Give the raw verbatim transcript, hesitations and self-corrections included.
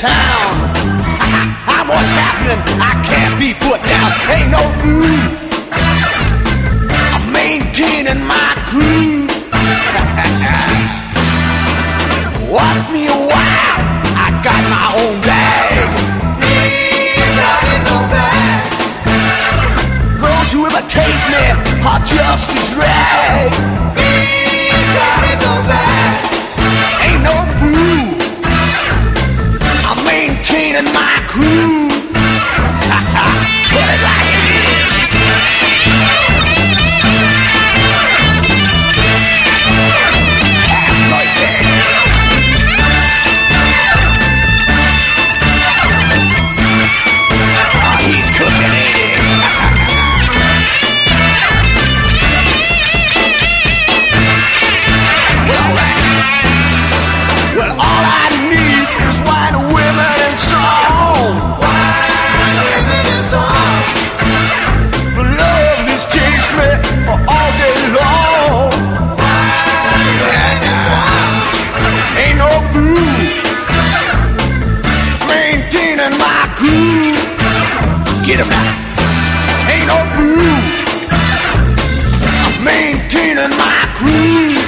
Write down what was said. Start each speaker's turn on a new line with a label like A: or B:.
A: town. I'm what's happening, I can't be put down. Ain't no food, I'm maintaining my crew. Watch me a while, I got my own bag. He's got his own bag. Those who imitate me are just a drag. He's got his own bag. Ain't no fool, I'm maintaining my crew. Put it like it is. Have mercy. Oh, he's cooking, ain't he? Well, all I need is white women and song. White women and song. The love has chased me all day long. White women and song. Ain't no fool, maintaining my crew. Get him now. Ain't no fool, I'm maintaining my crew.